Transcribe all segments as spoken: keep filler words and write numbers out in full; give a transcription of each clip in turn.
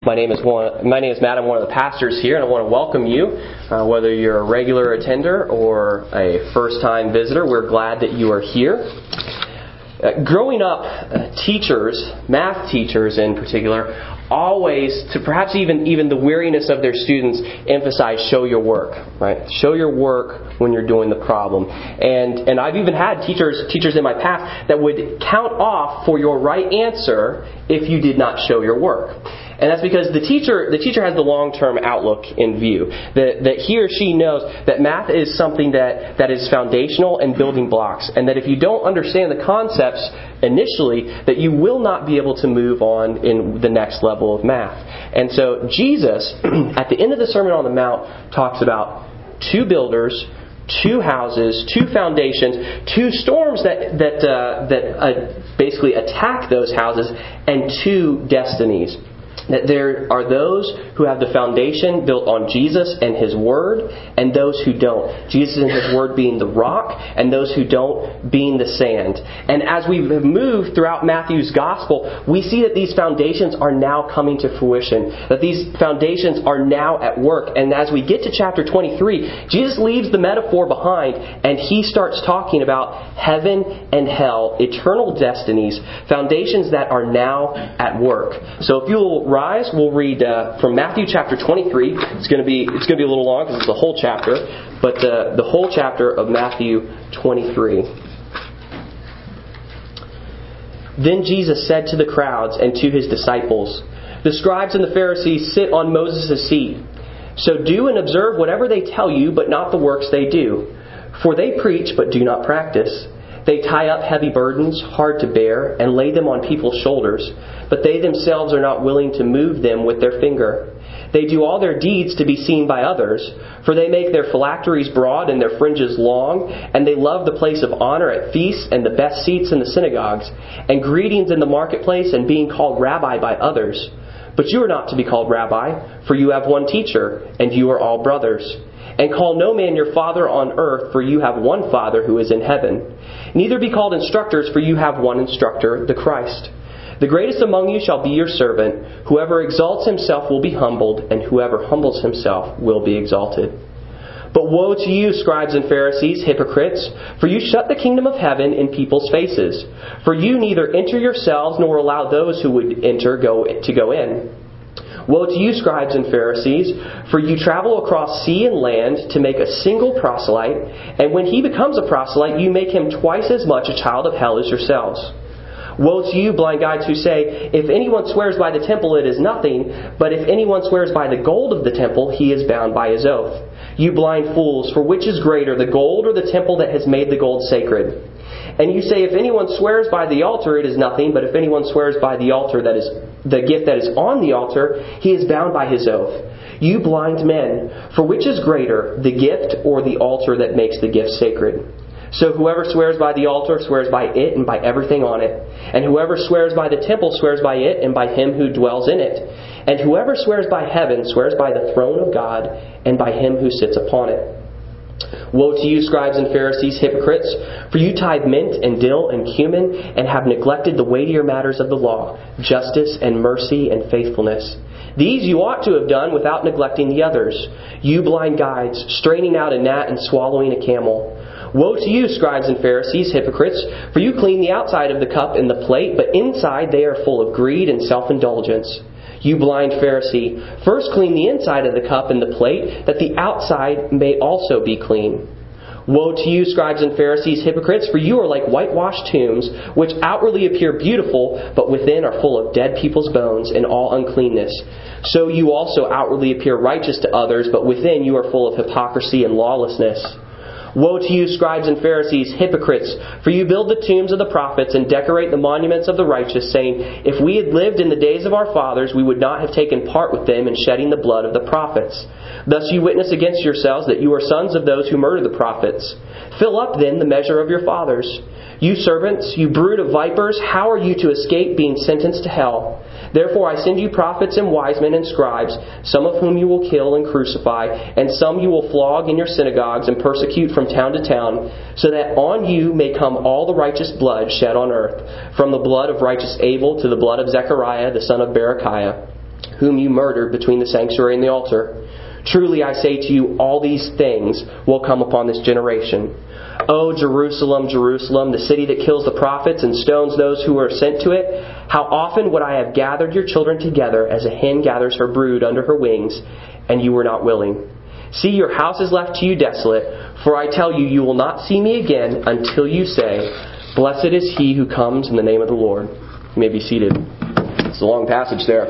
My name is one, my name is Matt. I'm one of the pastors here, and I want to welcome you. Uh, whether you're a regular attender or a first-time visitor, we're glad that you are here. Uh, growing up, uh, teachers, math teachers in particular, always, to perhaps even, even the weariness of their students, emphasize show your work, right? Show your work when you're doing the problem. And and I've even had teachers teachers in my past that would count off for your right answer if you did not show your work. And that's because the teacher the teacher has the long-term outlook in view. That, that he or she knows that math is something that, that is foundational and building blocks. And that if you don't understand the concepts initially, that you will not be able to move on in the next level of math. And so Jesus, at the end of the Sermon on the Mount, talks about two builders, two houses, two foundations, two storms that that uh, that uh, basically attack those houses, and two destinies. That there are those who have the foundation built on Jesus and His Word, and those who don't. Jesus and His Word being the rock, and those who don't being the sand. And as we have moved throughout Matthew's Gospel, we see that these foundations are now coming to fruition. That these foundations are now at work. And as we get to chapter twenty-three, Jesus leaves the metaphor behind, and He starts talking about heaven and hell, eternal destinies, foundations that are now at work. So if you will rise, we'll read uh, from Matthew chapter twenty-three. It's going to be it's going to be a little long because it's the whole chapter, but uh, the whole chapter of Matthew twenty-three. Then Jesus said to the crowds and to His disciples, "The scribes and the Pharisees sit on Moses' seat. So do and observe whatever they tell you, but not the works they do. For they preach, but do not practice. They tie up heavy burdens, hard to bear, and lay them on people's shoulders, but they themselves are not willing to move them with their finger. They do all their deeds to be seen by others, for they make their phylacteries broad and their fringes long, and they love the place of honor at feasts and the best seats in the synagogues, and greetings in the marketplace and being called rabbi by others. But you are not to be called rabbi, for you have one teacher, and you are all brothers. And call no man your father on earth, for you have one Father who is in heaven. Neither be called instructors, for you have one instructor, the Christ. The greatest among you shall be your servant. Whoever exalts himself will be humbled, and whoever humbles himself will be exalted. But woe to you, scribes and Pharisees, hypocrites, for you shut the kingdom of heaven in people's faces. For you neither enter yourselves nor allow those who would enter go to go in. Woe to you, scribes and Pharisees, for you travel across sea and land to make a single proselyte, and when he becomes a proselyte, you make him twice as much a child of hell as yourselves. Woe to you, blind guides, who say, if anyone swears by the temple, it is nothing, but if anyone swears by the gold of the temple, he is bound by his oath. You blind fools, for which is greater, the gold or the temple that has made the gold sacred? And you say, if anyone swears by the altar, it is nothing, but if anyone swears by the altar that is the gift that is on the altar, he is bound by his oath. You blind men, for which is greater, the gift or the altar that makes the gift sacred? So whoever swears by the altar swears by it and by everything on it. And whoever swears by the temple swears by it and by him who dwells in it. And whoever swears by heaven swears by the throne of God and by him who sits upon it. Woe to you, scribes and Pharisees, hypocrites, for you tithe mint and dill and cumin, and have neglected the weightier matters of the law, justice and mercy and faithfulness. These you ought to have done without neglecting the others. You blind guides, straining out a gnat and swallowing a camel. Woe to you, scribes and Pharisees, hypocrites, for you clean the outside of the cup and the plate, but inside they are full of greed and self-indulgence. You blind Pharisee, first clean the inside of the cup and the plate, that the outside may also be clean. Woe to you, scribes and Pharisees, hypocrites, for you are like whitewashed tombs, which outwardly appear beautiful, but within are full of dead people's bones and all uncleanness. So you also outwardly appear righteous to others, but within you are full of hypocrisy and lawlessness. Woe to you, scribes and Pharisees, hypocrites, for you build the tombs of the prophets and decorate the monuments of the righteous, saying, if we had lived in the days of our fathers, we would not have taken part with them in shedding the blood of the prophets. Thus you witness against yourselves that you are sons of those who murder the prophets. Fill up then the measure of your fathers. You servants, you brood of vipers, how are you to escape being sentenced to hell? Therefore I send you prophets and wise men and scribes, some of whom you will kill and crucify, and some you will flog in your synagogues and persecute from town to town, so that on you may come all the righteous blood shed on earth, from the blood of righteous Abel to the blood of Zechariah the son of Berechiah, whom you murdered between the sanctuary and the altar. Truly I say to you, all these things will come upon this generation. O Jerusalem, Jerusalem, the city that kills the prophets and stones those who are sent to it, how often would I have gathered your children together as a hen gathers her brood under her wings, and you were not willing. See, your house is left to you desolate, for I tell you, you will not see me again until you say, Blessed is he who comes in the name of the Lord. You may be seated. It's a long passage there.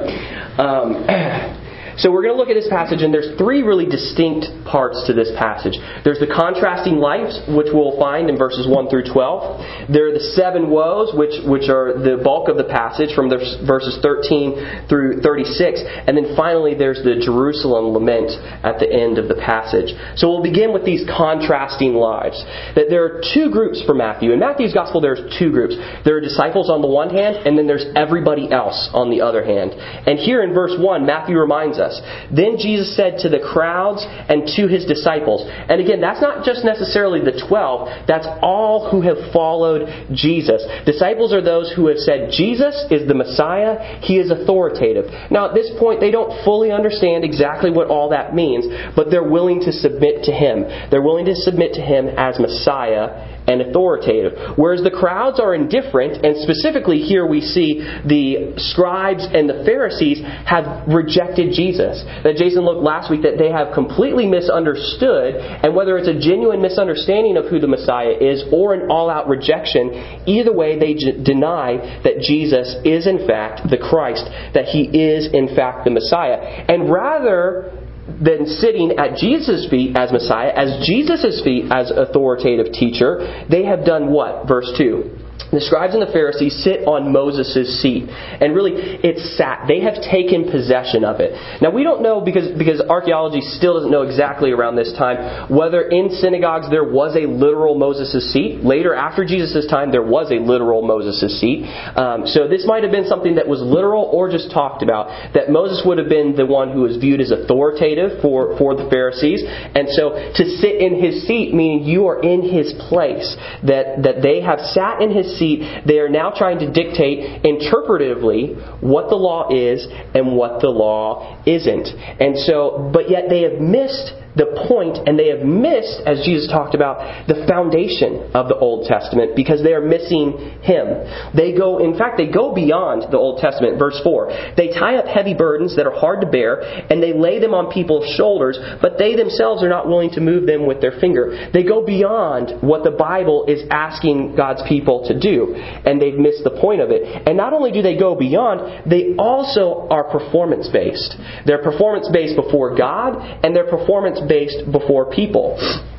Um, So we're going to look at this passage, and there's three really distinct parts to this passage. There's the contrasting lights, which we'll find in verses one through twelve. There are the seven woes, which which are the bulk of the passage from the verses thirteen through thirty-six. And then finally, there's the Jerusalem lament at the end of the passage. So we'll begin with these contrasting lives. That there are two groups for Matthew. In Matthew's Gospel, there's two groups. There are disciples on the one hand, and then there's everybody else on the other hand. And here in verse one, Matthew reminds us, Then Jesus said to the crowds and to His disciples. And again, that's not just necessarily the twelve. That's all who have followed Jesus. Disciples are those who have said, Jesus is the Messiah. He is authoritative. Now at this point, they don't fully understand exactly what all that means, but they're willing to submit to Him. They're willing to submit to Him as Messiah and authoritative. Whereas the crowds are indifferent, and specifically here we see the scribes and the Pharisees have rejected Jesus. That Jason looked last week that they have completely misunderstood, and whether it's a genuine misunderstanding of who the Messiah is or an all-out rejection, either way they j- deny that Jesus is in fact the Christ, that He is in fact the Messiah. And rather than sitting at Jesus' feet as Messiah, as Jesus' feet as authoritative teacher, they have done what? Verse two. The scribes and the Pharisees sit on Moses' seat. And really, it's sat. They have taken possession of it. Now, we don't know, because, because archaeology still doesn't know exactly around this time, whether in synagogues there was a literal Moses' seat. Later, after Jesus' time, there was a literal Moses' seat. Um, so this might have been something that was literal or just talked about. That Moses would have been the one who was viewed as authoritative for, for the Pharisees. And so to sit in his seat, meaning you are in his place. That, that they have sat in his seat. They are now trying to dictate interpretively what the law is and what the law isn't. And so, but yet they have missed the point, and they have missed, as Jesus talked about, the foundation of the Old Testament, because they are missing Him. They go, in fact, they go beyond the Old Testament. Verse four. They tie up heavy burdens that are hard to bear, and they lay them on people's shoulders, but they themselves are not willing to move them with their finger. They go beyond what the Bible is asking God's people to do, and they've missed the point of it. And not only do they go beyond, they also are performance-based. They're performance-based before God, and they're performance-based based before people.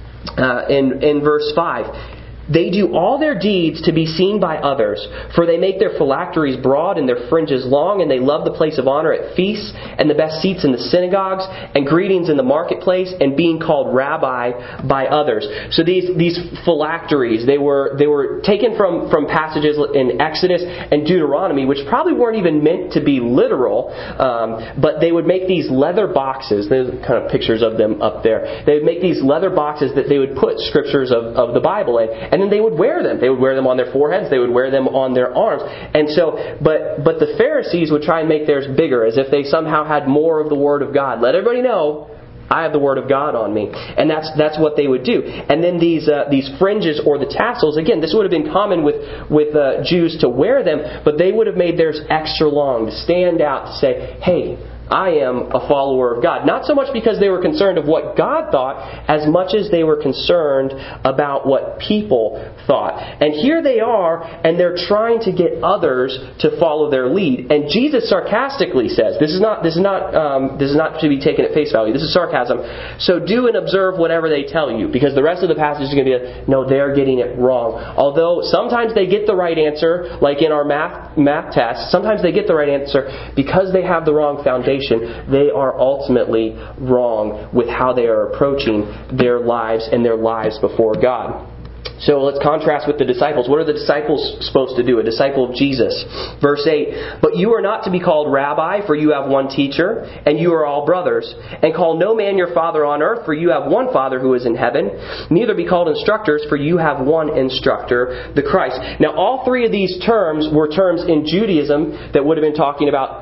Uh, in, in verse five, they do all their deeds to be seen by others, for they make their phylacteries broad and their fringes long, and they love the place of honor at feasts and the best seats in the synagogues and greetings in the marketplace and being called rabbi by others. So these these phylacteries, they were they were taken from, from passages in Exodus and Deuteronomy, which probably weren't even meant to be literal, um, but they would make these leather boxes. There's kind of pictures of them up there. They would make these leather boxes that they would put scriptures of, of the Bible in. And And then they would wear them. They would wear them on their foreheads. They would wear them on their arms. And so, but but the Pharisees would try and make theirs bigger, as if they somehow had more of the Word of God. Let everybody know, I have the Word of God on me. And that's that's what they would do. And then these uh, these fringes or the tassels, again, this would have been common with, with uh, Jews to wear them, but they would have made theirs extra long to stand out, to say, hey, I am a follower of God. Not so much because they were concerned of what God thought, as much as they were concerned about what people thought. And here they are, and they're trying to get others to follow their lead. And Jesus sarcastically says, this is not this is not um, this is not to be taken at face value. This is sarcasm. So do and observe whatever they tell you, because the rest of the passage is going to be, a, no, they're getting it wrong. Although sometimes they get the right answer, like in our math math test. Sometimes they get the right answer because they have the wrong foundation. They are ultimately wrong with how they are approaching their lives and their lives before God. So let's contrast with the disciples. What are the disciples supposed to do? A disciple of Jesus. Verse eight, but you are not to be called rabbi, for you have one teacher, and you are all brothers. And call no man your father on earth, for you have one Father who is in heaven. Neither be called instructors, for you have one instructor, the Christ. Now all three of these terms were terms in Judaism that would have been talking about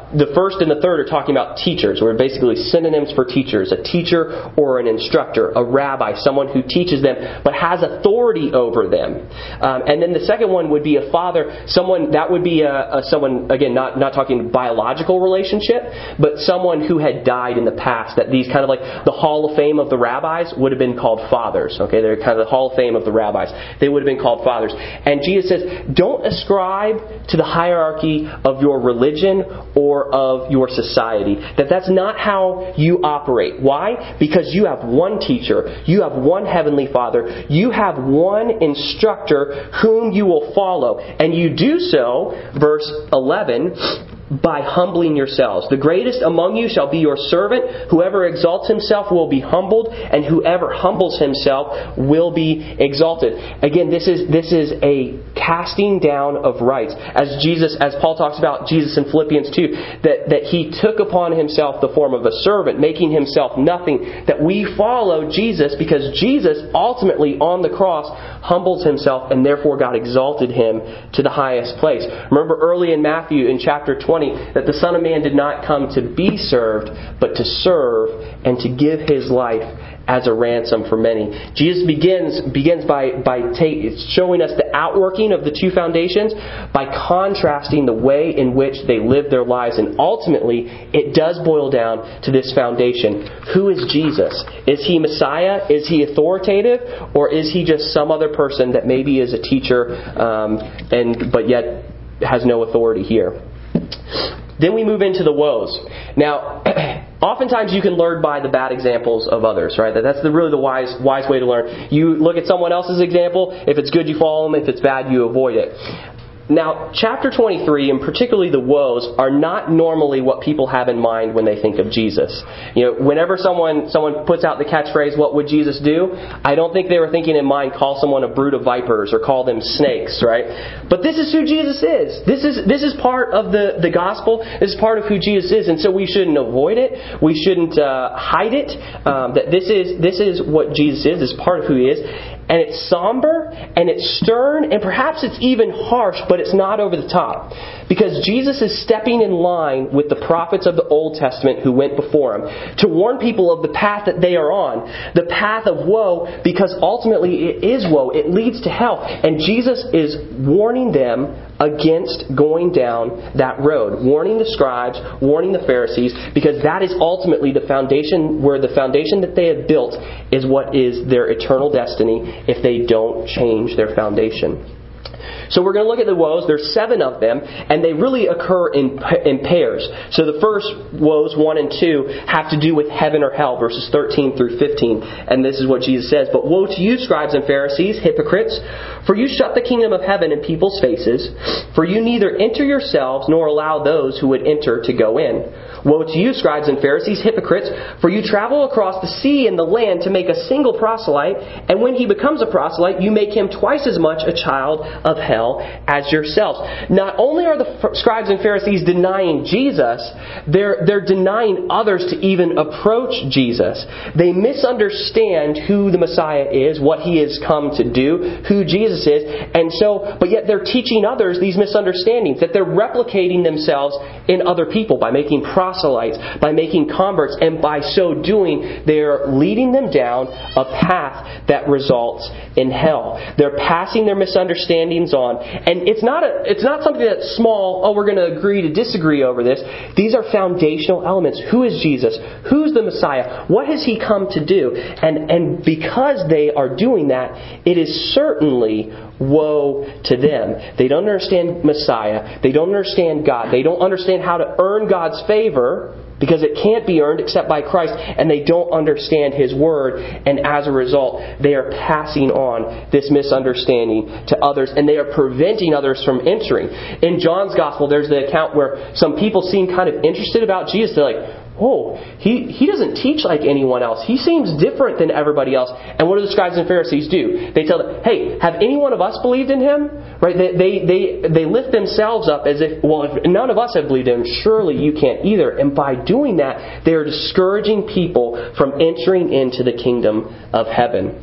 Uh, the first and the third are talking about teachers, or basically synonyms for teachers. A teacher or an instructor, a rabbi, someone who teaches them but has authority over them. Um, and then the second one would be a father, someone that would be a, a someone, again, not, not talking biological relationship, but someone who had died in the past. That these kind of like the Hall of Fame of the rabbis would have been called fathers. Okay, they're kind of the Hall of Fame of the rabbis. They would have been called fathers. And Jesus says, don't ascribe to the hierarchy of your religion or of your society. That that's not how you operate. Why? Because you have one teacher. You have one heavenly Father. You have one instructor whom you will follow. And you do so, verse eleven, by humbling yourselves. The greatest among you shall be your servant. Whoever exalts himself will be humbled, and whoever humbles himself will be exalted. Again, this is this is a casting down of rights. As Jesus, as Paul talks about Jesus in Philippians two, that, that he took upon himself the form of a servant, making himself nothing. That we follow Jesus because Jesus ultimately on the cross humbles himself, and therefore God exalted him to the highest place. Remember early in Matthew in chapter twenty that the Son of Man did not come to be served, but to serve and to give his life as a ransom for many. Jesus begins begins by by ta- showing us the outworking of the two foundations by contrasting the way in which they live their lives, and ultimately it does boil down to this foundation. Who is Jesus? Is he Messiah? Is he authoritative? Or is he just some other person that maybe is a teacher um, and but yet has no authority here? Then we move into the woes. Now, oftentimes you can learn by the bad examples of others, right? That's the, really the wise wise way to learn. You look at someone else's example. If it's good, you follow them. If it's bad, you avoid it. Now, chapter twenty-three, and particularly the woes, are not normally what people have in mind when they think of Jesus. You know, whenever someone someone puts out the catchphrase, "What would Jesus do?" I don't think they were thinking in mind, call someone a brood of vipers or call them snakes, right? But this is who Jesus is. This is this is part of the, the gospel. This is part of who Jesus is, and so we shouldn't avoid it. We shouldn't uh, hide it. Um, that this is this is what Jesus is. This is part of who He is. And it's somber, and it's stern, and perhaps it's even harsh, but it's not over the top. Because Jesus is stepping in line with the prophets of the Old Testament who went before Him to warn people of the path that they are on. The path of woe, because ultimately it is woe. It leads to hell. And Jesus is warning them against going down that road. Warning the scribes, warning the Pharisees, because that is ultimately the foundation, where the foundation that they have built is what is their eternal destiny if they don't change their foundation. So we're going to look at the woes. There's seven of them, and they really occur in in pairs. So the first woes, one and two, have to do with heaven or hell, verses thirteen through fifteen. And this is what Jesus says. But woe to you, scribes and Pharisees, hypocrites, for you shut the kingdom of heaven in people's faces, for you neither enter yourselves nor allow those who would enter to go in. Woe to you, scribes and Pharisees, hypocrites, for you travel across the sea and the land to make a single proselyte, and when he becomes a proselyte, you make him twice as much a child of hell as yourselves. Not only are the scribes and Pharisees denying Jesus, they're, they're denying others to even approach Jesus. They misunderstand who the Messiah is, what He has come to do, who Jesus is, and so, but yet they're teaching others these misunderstandings, that they're replicating themselves in other people by making proselytes, by making converts, and by so doing, they're leading them down a path that results in hell. They're passing their misunderstandings on. And it's not a, it's not something that's small, oh, we're going to agree to disagree over this. These are foundational elements. Who is Jesus? Who's the Messiah? What has He come to do? And, and because they are doing that, it is certainly woe to them. They don't understand Messiah. They don't understand God. They don't understand how to earn God's favor, because it can't be earned except by Christ, and they don't understand His Word, and as a result, they are passing on this misunderstanding to others, and they are preventing others from entering. In John's Gospel, there's the account where some people seem kind of interested about Jesus. They're like, oh, he, he doesn't teach like anyone else. He seems different than everybody else. And what do the scribes and Pharisees do? They tell them, hey, have any one of us believed in Him? Right? They, they, they, they lift themselves up as if, well, if none of us have believed in Him, surely you can't either. And by doing that, they are discouraging people from entering into the kingdom of heaven.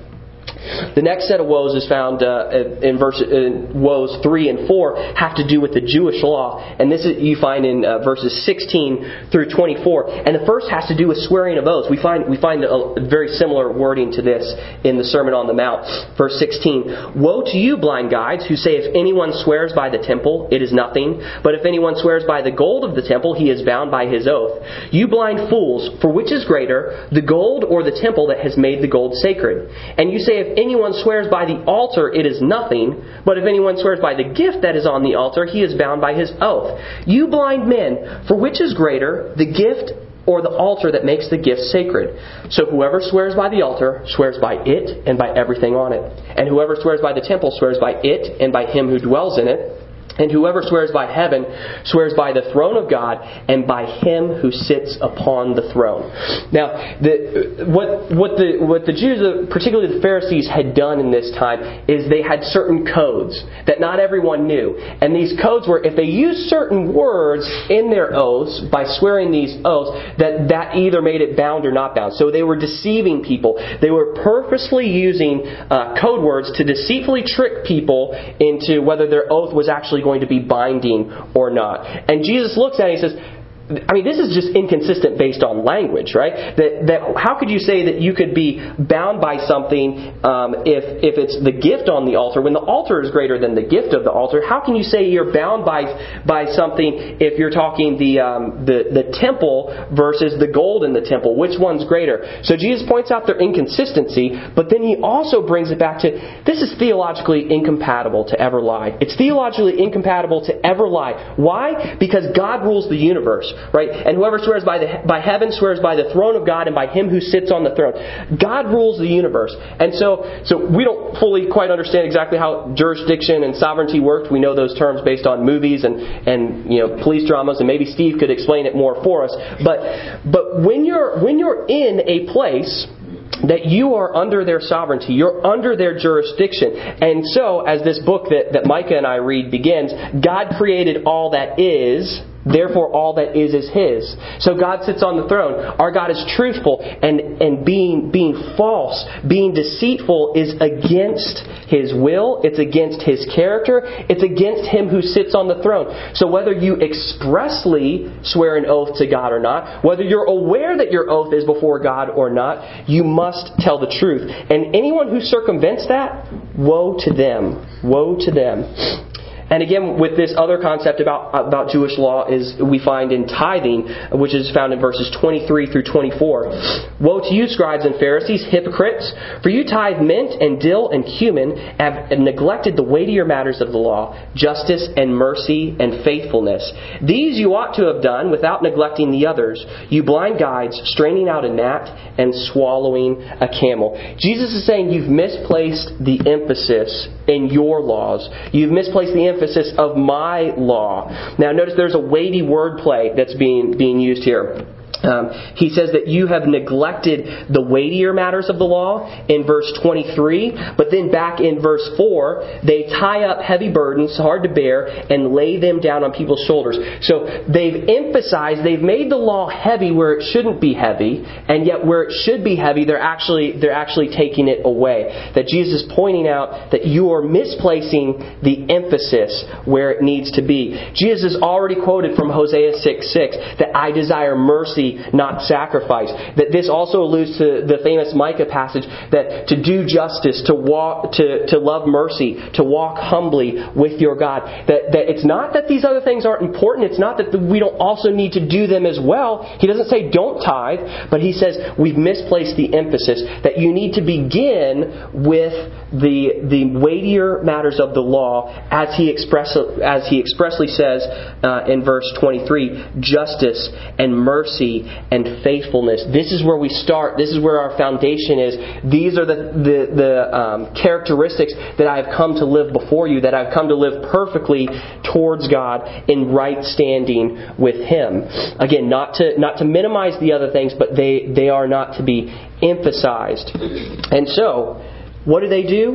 The next set of woes is found uh, in verse in woes three and four have to do with the Jewish law, and this is, you find in uh, verses sixteen through twenty-four. And the first has to do with swearing of oaths. We find we find a very similar wording to this in the Sermon on the Mount, verse sixteen. Woe to you, blind guides, who say, if anyone swears by the temple, it is nothing. But if anyone swears by the gold of the temple, he is bound by his oath. You blind fools, for which is greater, the gold or the temple that has made the gold sacred? And you say, if anyone swears by the altar, it is nothing. But if anyone swears by the gift that is on the altar, he is bound by his oath. You blind men, for which is greater, the gift or the altar that makes the gift sacred? So whoever swears by the altar swears by it and by everything on it. And whoever swears by the temple swears by it and by him who dwells in it. And whoever swears by heaven swears by the throne of God and by Him who sits upon the throne. Now, the, what what the what the Jews, particularly the Pharisees, had done in this time is they had certain codes that not everyone knew. And these codes were, if they used certain words in their oaths by swearing these oaths, that that either made it bound or not bound. So they were deceiving people. They were purposely using uh, code words to deceitfully trick people into whether their oath was actually going to be binding or not. And Jesus looks at it and he says, I mean, this is just inconsistent based on language, right? That that how could you say that you could be bound by something um, if if it's the gift on the altar when the altar is greater than the gift of the altar? How can you say you're bound by by something if you're talking the um, the the temple versus the gold in the temple? Which one's greater? So Jesus points out their inconsistency, but then he also brings it back to this is theologically incompatible to ever lie. It's theologically incompatible to ever lie. Why? Because God rules the universe. Right? And whoever swears by the by heaven swears by the throne of God and by Him who sits on the throne. God rules the universe. And so so we don't fully quite understand exactly how jurisdiction and sovereignty worked. We know those terms based on movies and, and you know police dramas, and maybe Steve could explain it more for us. But but when you're when you're in a place that you are under their sovereignty, you're under their jurisdiction. And so, as this book that, that Micah and I read begins, God created all that is, therefore all that is is His. So God sits on the throne. Our God is truthful, and, and being being false, being deceitful is against His will, it's against His character, it's against Him who sits on the throne. So whether you expressly swear an oath to God or not, whether you're aware that your oath is before God or not, you must tell the truth. And anyone who circumvents that, woe to them. Woe to them. And again, with this other concept about about Jewish law is we find in tithing, which is found in verses twenty-three through twenty-four. Woe to you, scribes and Pharisees, hypocrites! For you tithe mint and dill and cumin, have neglected the weightier matters of the law, justice and mercy and faithfulness. These you ought to have done without neglecting the others. You blind guides, straining out a gnat and swallowing a camel. Jesus is saying you've misplaced the emphasis in your laws. You've misplaced the emphasis of my law. Now notice there's a weighty wordplay that's being being used here. Um, he says that you have neglected the weightier matters of the law in verse twenty-three, but then back in verse four, they tie up heavy burdens, hard to bear, and lay them down on people's shoulders. So they've emphasized, they've made the law heavy where it shouldn't be heavy, and yet where it should be heavy, they're actually they're actually taking it away. That Jesus is pointing out that you are misplacing the emphasis where it needs to be. Jesus has already quoted from Hosea six six that I desire mercy, not sacrifice. That this also alludes to the famous Micah passage that to do justice, to walk, to, to love mercy, to walk humbly with your God. That, that it's not that these other things aren't important. It's not that we don't also need to do them as well. He doesn't say don't tithe, but he says we've misplaced the emphasis that you need to begin with the the weightier matters of the law, as he express as he expressly says uh, in verse twenty-three, justice and mercy and faithfulness. This is where we start. This is where our foundation is. These are the the, the um, characteristics that I have come to live before you, that I've come to live perfectly towards God in right standing with Him. Again, not to not to minimize the other things, but they, they are not to be emphasized. And so, what do they do?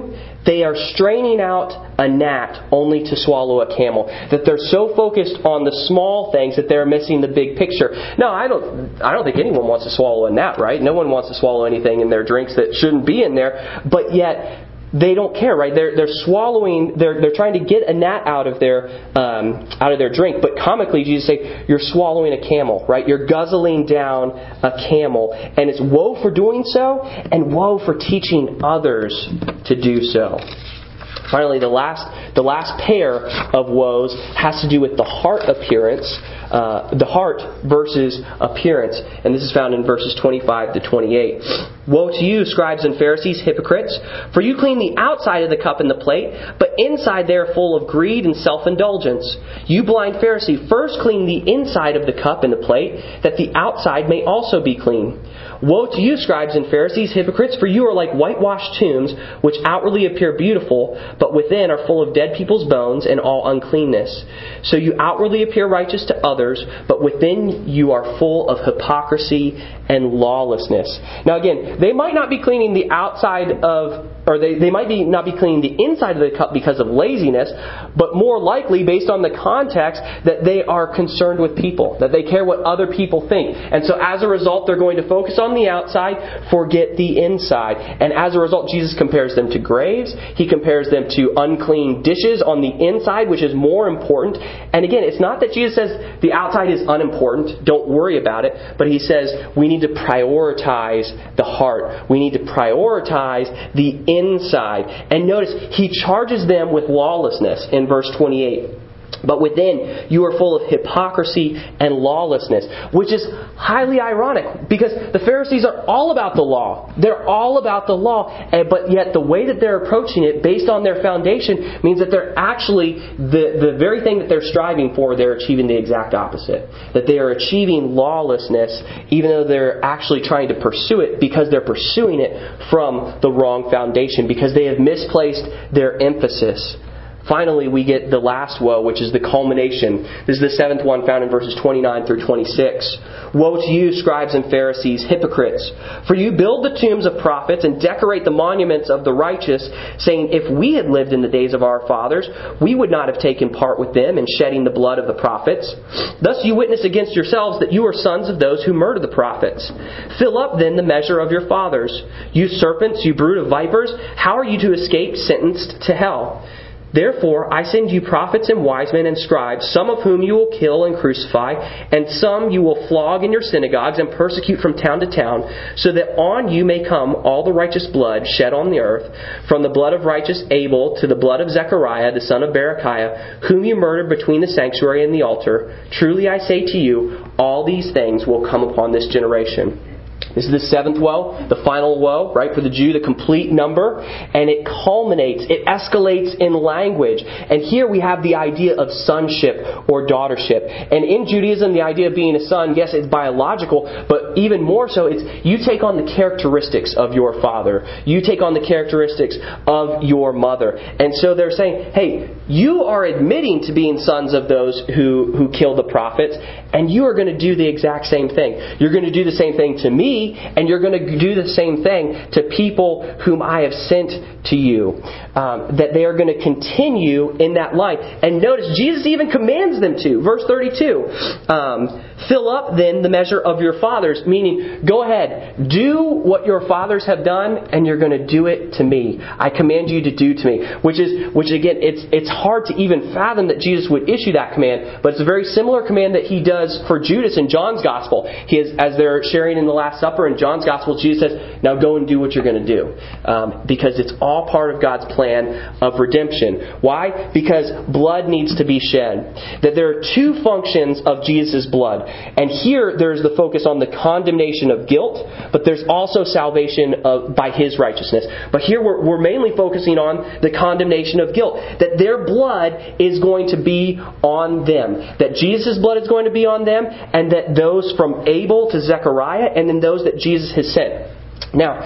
they are straining out a gnat only to swallow a camel. That they're so focused on the small things that they're missing the big picture. No, I don't I don't think anyone wants to swallow a gnat, right? No one wants to swallow anything in their drinks that shouldn't be in there. But yet, they don't care, right? They're they're swallowing. They're they're trying to get a gnat out of their um, out of their drink. But comically, Jesus say you're swallowing a camel, right? You're guzzling down a camel, and it's woe for doing so, and woe for teaching others to do so. Finally, the last the last pair of woes has to do with the heart appearance, uh, the heart versus appearance, and this is found in verses twenty-five to twenty-eight. Woe to you, scribes and Pharisees, hypocrites! For you clean the outside of the cup and the plate, but inside they are full of greed and self-indulgence. You blind Pharisee, first clean the inside of the cup and the plate, that the outside may also be clean. Woe to you, scribes and Pharisees, hypocrites! For you are like whitewashed tombs, which outwardly appear beautiful, but within are full of dead people's bones and all uncleanness. So you outwardly appear righteous to others, but within you are full of hypocrisy and lawlessness. Now again, they might not be cleaning the outside of, or they, they might be not be cleaning the inside of the cup because of laziness, but more likely, based on the context, that they are concerned with people, that they care what other people think. And so as a result, they're going to focus on the outside, forget the inside. And as a result, Jesus compares them to graves. He compares them to unclean dishes on the inside, which is more important. And again, it's not that Jesus says the outside is unimportant, don't worry about it, but He says we need to prioritize the heart. We need to prioritize the inside. And notice, He charges them with lawlessness in verse twenty-eight. But within, you are full of hypocrisy and lawlessness, which is highly ironic because the Pharisees are all about the law. They're all about the law, but yet the way that they're approaching it, based on their foundation, means that they're actually, the, the very thing that they're striving for, they're achieving the exact opposite. That they are achieving lawlessness, even though they're actually trying to pursue it because they're pursuing it from the wrong foundation, because they have misplaced their emphasis. Finally, we get the last woe, which is the culmination. This is the seventh one found in verses twenty-nine through twenty-six. Woe to you, scribes and Pharisees, hypocrites! For you build the tombs of prophets and decorate the monuments of the righteous, saying, if we had lived in the days of our fathers, we would not have taken part with them in shedding the blood of the prophets. Thus you witness against yourselves that you are sons of those who murder the prophets. Fill up then the measure of your fathers. You serpents, you brood of vipers, how are you to escape sentenced to hell? Therefore, I send you prophets and wise men and scribes, some of whom you will kill and crucify, and some you will flog in your synagogues and persecute from town to town, so that on you may come all the righteous blood shed on the earth, from the blood of righteous Abel to the blood of Zechariah, the son of Berechiah, whom you murdered between the sanctuary and the altar. Truly I say to you, all these things will come upon this generation. This is the seventh woe, the final woe, right, for the Jew, the complete number. And it culminates, it escalates in language. And here we have the idea of sonship or daughtership. And in Judaism, the idea of being a son, yes, it's biological, but even more so, it's you take on the characteristics of your father. You take on the characteristics of your mother. And so they're saying, hey, you are admitting to being sons of those who, who kill the prophets, and you are going to do the exact same thing. You're going to do the same thing to me, and you're going to do the same thing to people whom I have sent to you. Um, that they are going to continue in that line. And notice, Jesus even commands them to. Verse thirty-two. Um, Fill up then the measure of your fathers. Meaning, go ahead. Do what your fathers have done, and you're going to do it to me. I command you to do to me. Which is, which again, it's it's hard to even fathom that Jesus would issue that command. But it's a very similar command that He does for Judas in John's Gospel. He is, as they're sharing in the Last Supper in John's Gospel, Jesus says, now go and do what you're going to do. Um, because it's all part of God's plan of redemption. Why? Because blood needs to be shed. That there are two functions of Jesus' blood. And here there's the focus on the condemnation of guilt, but there's also salvation of, by His righteousness. But here we're, we're mainly focusing on the condemnation of guilt. That their blood is going to be on them. That Jesus' blood is going to be on them, and that those from Abel to Zechariah, and then those that Jesus has sent. Now,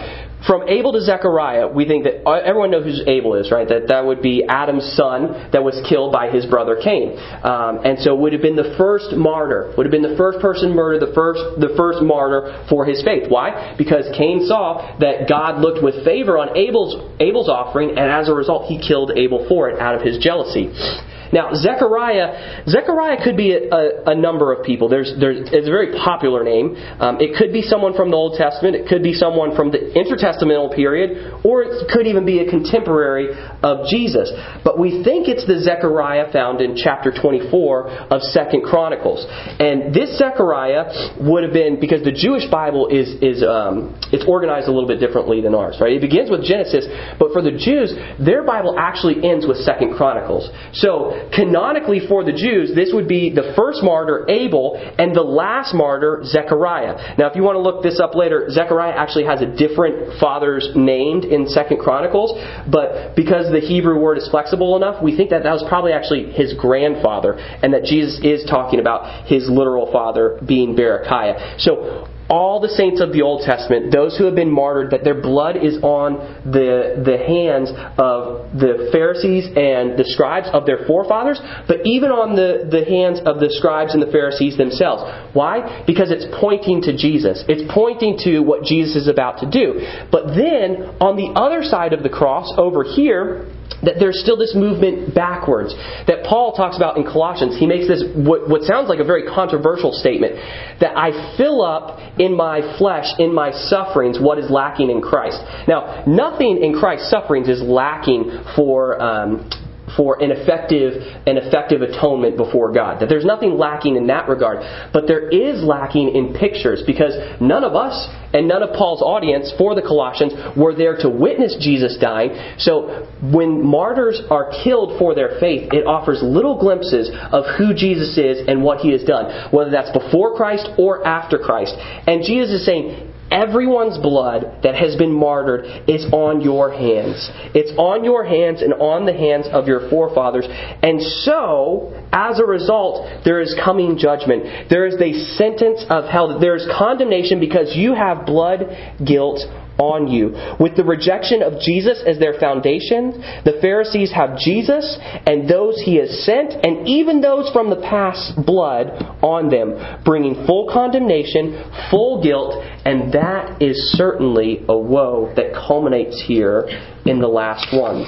From Abel to Zechariah, we think that everyone knows who Abel is, right? That that would be Adam's son that was killed by his brother Cain, um, and so would have been the first martyr, would have been the first person murdered, the first the first martyr for his faith. Why? Because Cain saw that God looked with favor on Abel's Abel's offering, and as a result, he killed Abel for it out of his jealousy. Now, Zechariah, Zechariah could be a, a, a number of people. There's, there's, it's a very popular name. Um, it could be someone from the Old Testament. It could be someone from the intertestamental period, or it could even be a contemporary of Jesus. But we think it's the Zechariah found in chapter twenty-four of Second Chronicles. And this Zechariah would have been, because the Jewish Bible is is um, it's organized a little bit differently than ours, right? It begins with Genesis, but for the Jews, their Bible actually ends with Second Chronicles. So canonically for the Jews, this would be the first martyr, Abel, and the last martyr, Zechariah. Now, if you want to look this up later, Zechariah actually has a different father's named in Second Chronicles, but because the Hebrew word is flexible enough, we think that that was probably actually his grandfather, and that Jesus is talking about his literal father being Berechiah. So, all the saints of the Old Testament, those who have been martyred, that their blood is on the the hands of the Pharisees and the scribes of their forefathers, but even on the, the hands of the scribes and the Pharisees themselves. Why? Because it's pointing to Jesus. It's pointing to what Jesus is about to do. But then, on the other side of the cross, over here, that there's still this movement backwards that Paul talks about in Colossians. He makes this, what, what sounds like a very controversial statement, that I fill up in my flesh, in my sufferings, what is lacking in Christ. Now, nothing in Christ's sufferings is lacking for um, for an effective an effective atonement before God. That there's nothing lacking in that regard. But there is lacking in pictures, because none of us and none of Paul's audience for the Colossians were there to witness Jesus dying. So when martyrs are killed for their faith, it offers little glimpses of who Jesus is and what He has done, whether that's before Christ or after Christ. And Jesus is saying, everyone's blood that has been martyred is on your hands. It's on your hands and on the hands of your forefathers. And so, as a result, there is coming judgment. There is a sentence of hell. There is condemnation because you have blood guilt on you. With the rejection of Jesus as their foundation, the Pharisees have Jesus and those He has sent, and even those from the past blood on them, bringing full condemnation, full guilt, and that is certainly a woe that culminates here in the last one.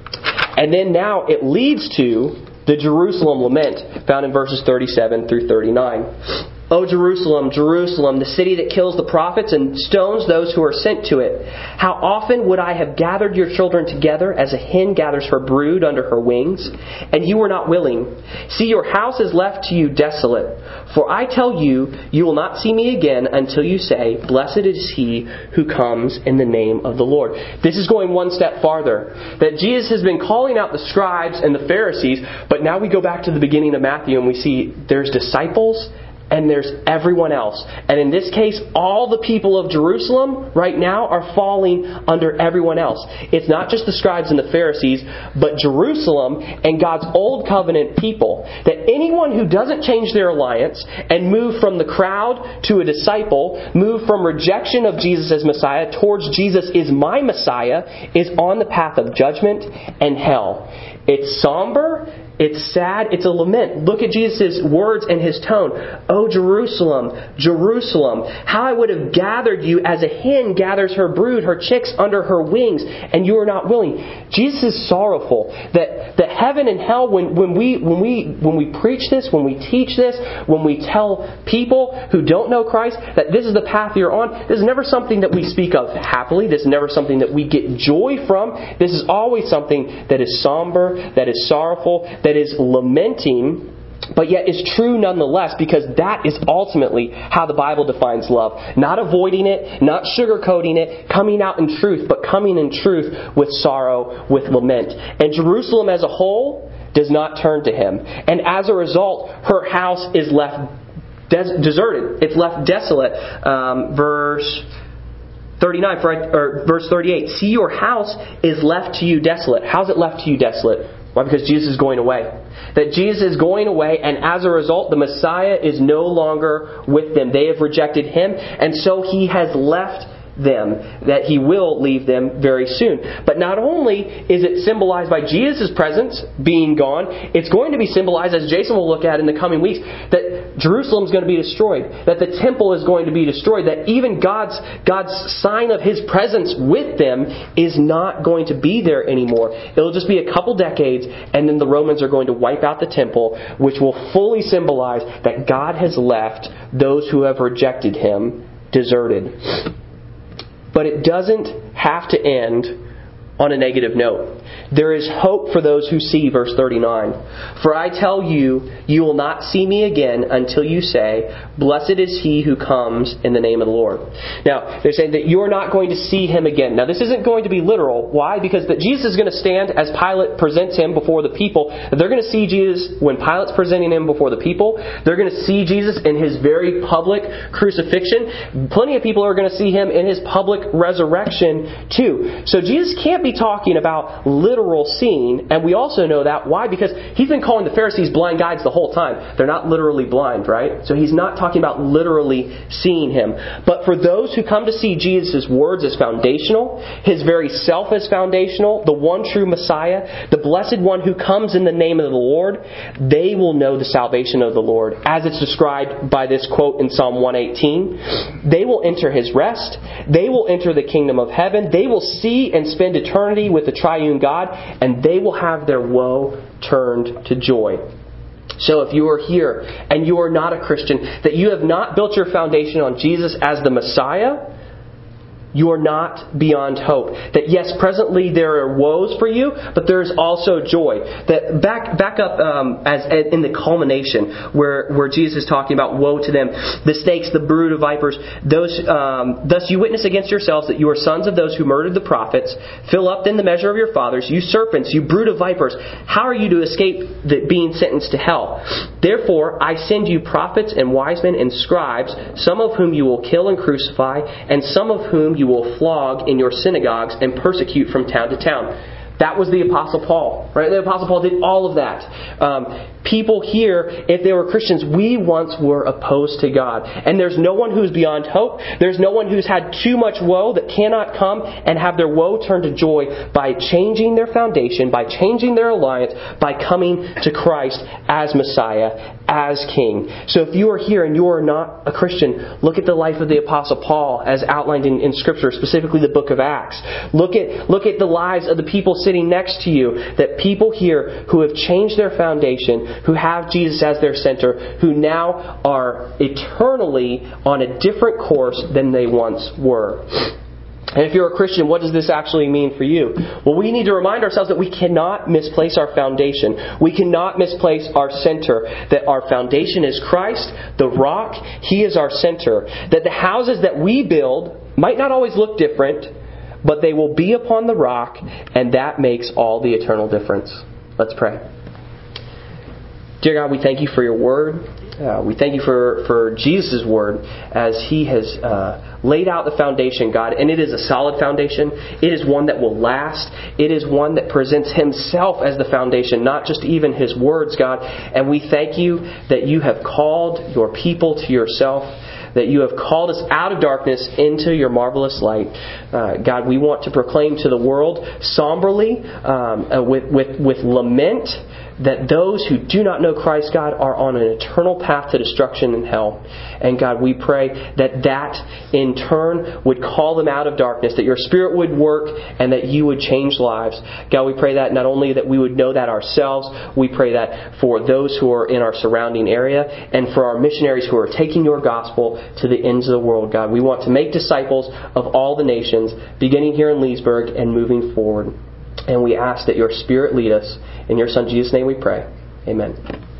And then now it leads to the Jerusalem lament, found in verses thirty-seven through thirty-nine. O Jerusalem, Jerusalem, the city that kills the prophets and stones those who are sent to it. How often would I have gathered your children together as a hen gathers her brood under her wings, and you were not willing. See, your house is left to you desolate. For I tell you, you will not see me again until you say, blessed is he who comes in the name of the Lord. This is going one step farther. That Jesus has been calling out the scribes and the Pharisees, but now we go back to the beginning of Matthew and we see there's disciples and there's everyone else. And in this case, all the people of Jerusalem right now are falling under everyone else. It's not just the scribes and the Pharisees, but Jerusalem and God's old covenant people. That anyone who doesn't change their alliance and move from the crowd to a disciple, move from rejection of Jesus as Messiah towards Jesus is my Messiah, is on the path of judgment and hell. It's somber. It's sad. It's a lament. Look at Jesus' words and His tone. Oh, Jerusalem, Jerusalem, how I would have gathered you as a hen gathers her brood, her chicks under her wings, and you are not willing. Jesus is sorrowful that, that heaven and hell, when, when we when we when we preach this, when we teach this, when we tell people who don't know Christ that this is the path you're on, this is never something that we speak of happily. This is never something that we get joy from. This is always something that is somber, that is sorrowful, that is lamenting, but yet is true nonetheless, because that is ultimately how the Bible defines love. Not avoiding it, not sugarcoating it, coming out in truth, but coming in truth with sorrow, with lament. And Jerusalem as a whole does not turn to Him. And as a result, her house is left des- deserted. It's left desolate. Um, verse thirty-nine, or verse thirty-eight. See, your house is left to you desolate. How's it left to you desolate? Why? Because Jesus is going away. That Jesus is going away, and as a result, the Messiah is no longer with them. They have rejected Him, and so He has left them, that He will leave them very soon. But not only is it symbolized by Jesus' presence being gone, it's going to be symbolized, as Jason will look at in the coming weeks, that Jerusalem is going to be destroyed, that the temple is going to be destroyed, that even God's God's sign of His presence with them is not going to be there anymore. It'll just be a couple decades, and then the Romans are going to wipe out the temple, which will fully symbolize that God has left those who have rejected Him deserted. But it doesn't have to end on a negative note. There is hope for those who see, verse thirty-nine. For I tell you, you will not see me again until you say, blessed is he who comes in the name of the Lord. Now, they're saying that you're not going to see Him again. Now, this isn't going to be literal. Why? Because that Jesus is going to stand as Pilate presents Him before the people. They're going to see Jesus when Pilate's presenting Him before the people. They're going to see Jesus in His very public crucifixion. Plenty of people are going to see Him in His public resurrection too. So Jesus can't be talking about literal seeing, and we also know that. Why? Because He's been calling the Pharisees blind guides the whole time. They're not literally blind, right? So He's not talking about literally seeing Him. But for those who come to see Jesus' words as foundational, His very self as foundational, the one true Messiah, the blessed one who comes in the name of the Lord, they will know the salvation of the Lord, as it's described by this quote in Psalm one eighteen. They will enter His rest. They will enter the kingdom of heaven. They will see and spend eternity with the triune God, and they will have their woe turned to joy. So if you are here and you are not a Christian, that you have not built your foundation on Jesus as the Messiah, you are not beyond hope. That yes, presently there are woes for you, but there is also joy. That back back up um, as, as in the culmination where where Jesus is talking about woe to them, the snakes, the brood of vipers. Those um, thus you witness against yourselves that you are sons of those who murdered the prophets. Fill up then the measure of your fathers. You serpents, you brood of vipers. How are you to escape the, being sentenced to hell? Therefore I send you prophets and wise men and scribes, some of whom you will kill and crucify, and some of whom you you will flog in your synagogues and persecute from town to town. That was the Apostle Paul, right? The Apostle Paul did all of that. Um, people here, if they were Christians, we once were opposed to God. And there's no one who's beyond hope. There's no one who's had too much woe that cannot come and have their woe turned to joy by changing their foundation, by changing their alliance, by coming to Christ as Messiah, as King. So if you are here and you are not a Christian, look at the life of the Apostle Paul as outlined in, in Scripture, specifically the book of Acts. Look at, look at the lives of the people sitting next to you, that people here who have changed their foundation, who have Jesus as their center, who now are eternally on a different course than they once were. And if you're a Christian, what does this actually mean for you? Well, we need to remind ourselves that we cannot misplace our foundation. We cannot misplace our center. That our foundation is Christ, the rock. He is our center. That the houses that we build might not always look different, but they will be upon the rock, and that makes all the eternal difference. Let's pray. Dear God, we thank you for your word. Uh, we thank you for, for Jesus' word as He has uh, laid out the foundation, God. And it is a solid foundation. It is one that will last. It is one that presents Himself as the foundation, not just even His words, God. And we thank you that you have called your people to yourself, that you have called us out of darkness into your marvelous light. Uh, God, we want to proclaim to the world somberly, um, uh, with, with, with lament, that those who do not know Christ, God, are on an eternal path to destruction and hell. And God, we pray that that in turn would call them out of darkness, that your Spirit would work and that you would change lives. God, we pray that not only that we would know that ourselves, we pray that for those who are in our surrounding area and for our missionaries who are taking your gospel to the ends of the world, God. We want to make disciples of all the nations, beginning here in Leesburg and moving forward. And we ask that your Spirit lead us. In your Son Jesus' name we pray. Amen.